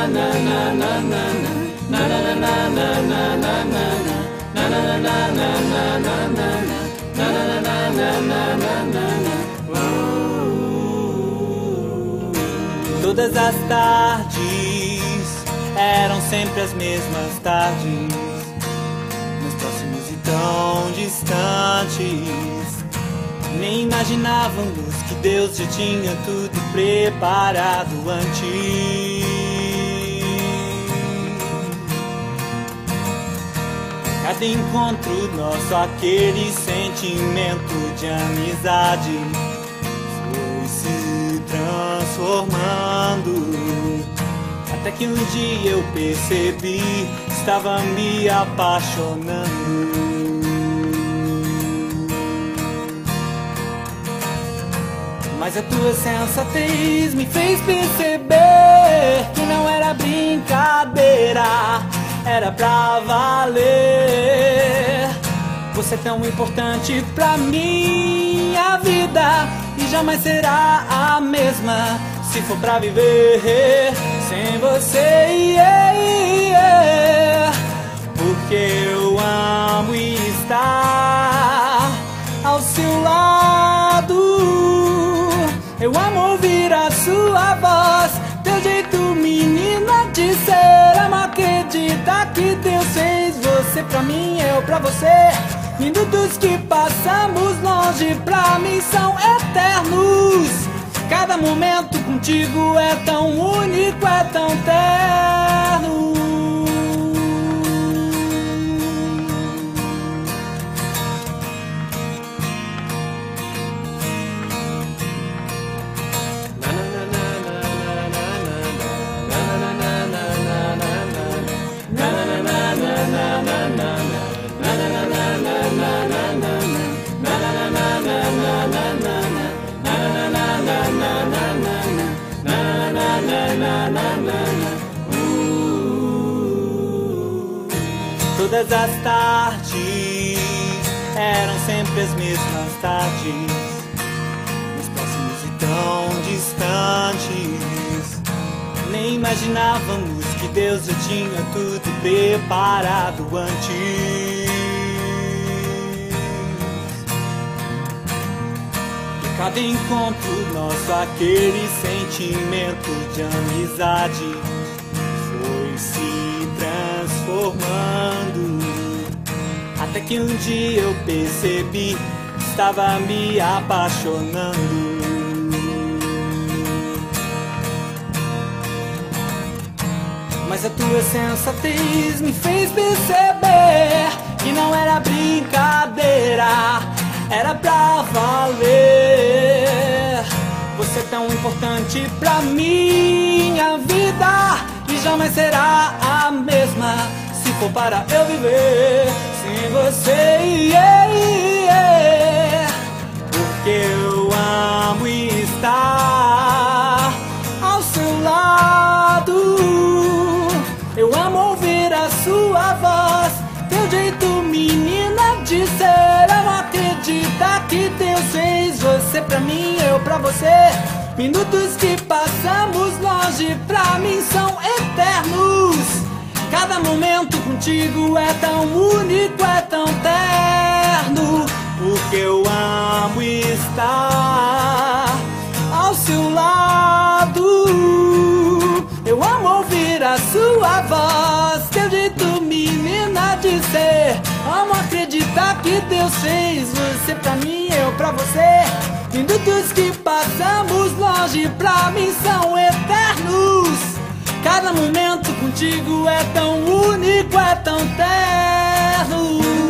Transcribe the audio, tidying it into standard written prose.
Todas as tardes eram sempre as mesmas tardes, mais próximos e tão distantes. Nem imaginávamos que Deus já tinha tudo preparado antes. Cada encontro nosso, aquele sentimento de amizade foi se transformando, até que um dia eu percebi, estava me apaixonando. Mas a tua sensatez me fez perceber que não era brincadeira, era pra valer. Você é tão importante pra minha vida e jamais será a mesma se for pra viver sem você. Porque eu amo estar ao seu lado. Eu amo ouvir a sua voz, teu jeito, menina, de ser. Amo acreditar que Deus fez você pra mim, eu pra você. Minutos que passamos longe pra mim são eternos. Cada momento contigo é tão único, é tão terno. Todas as tardes eram sempre as mesmas tardes, mais próximos e tão distantes. Nem imaginávamos que Deus já tinha tudo preparado antes. E cada encontro nosso, aquele sentimento de amizade foi se transformando, até que um dia eu percebi, estava me apaixonando. Mas a tua sensatez me fez perceber que não era brincadeira, era pra valer. Você é tão importante pra minha vida e jamais será a mesma se for para eu viver sem você. Porque eu amo estar ao seu lado. Eu amo ouvir a sua voz, teu jeito, menina, de ser. Amo acreditar que Deus fez você pra mim, eu pra você. Minutos que passamos longe pra mim são eternos. Cada momento contigo é tão único, é tão terno. Porque eu amo estar ao seu lado. Eu amo ouvir a sua voz, teu jeito, menina, de ser. Amo acreditar que Deus fez você pra mim, eu pra você. Minutos que passamos longe pra mim são eternos. Cada momento contigo é tão único, é tão terno.